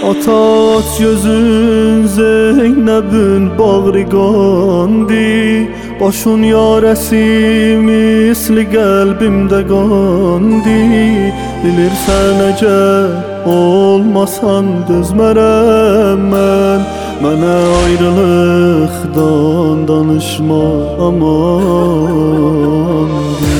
Ata aç gözün Zeynep'in bağrı qandı. Başın yarəsi misli qəlbimdə qandı. Bilirsən əgər olmasan dözmərəm mən. Mənə ayrılıqdan danışma amandır.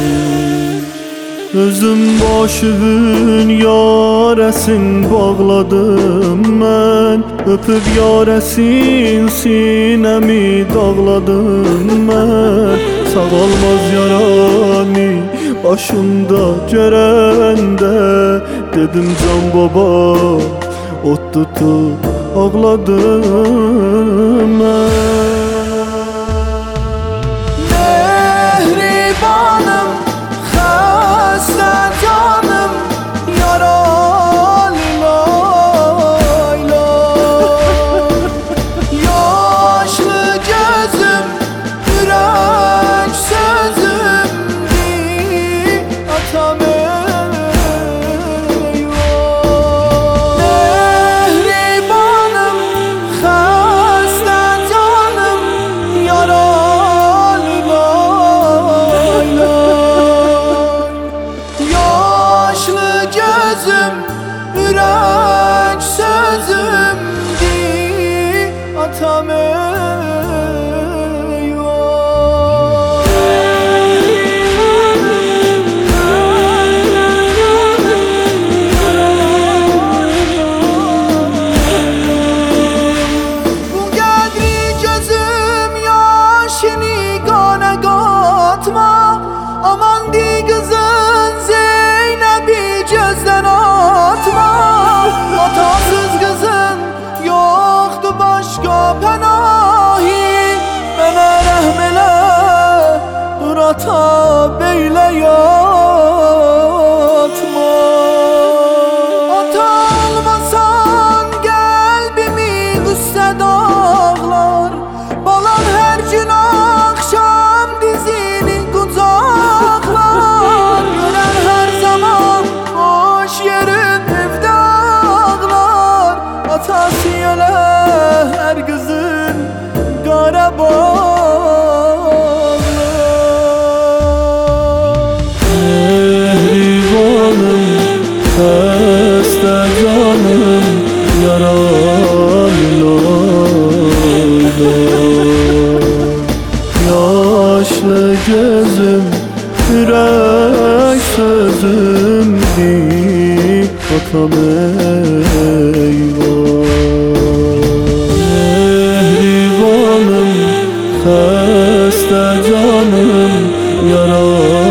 Özüm başımın yarəsin bağladım mən. Öpüb yarəsin sinəmi dağladım mən. Sağalmaz yaranı başımda görəndə dedim can baba, ot tutub ağladım mən. Yürek sözümdi atam Bu qədri gözüm yaşını qana qatma. Aman di qızın Zeynep'i gözden atma. Atasız kızın yoktu başka penahi. Bana rehm elə, dur ata beyle yatma. Ata olmasan kalbimi qüssə dağlar. Balan her gün akşam dizini kucaklar. Gören her zaman boş yerin evde ağlar. Atası yöle her kızın qara bağlar. Mehribanım, xəstə canım, yaralı yaşlı gözüm, yürek sözümdi atam eyvah. Mehribanım, xəstə canım, yaralı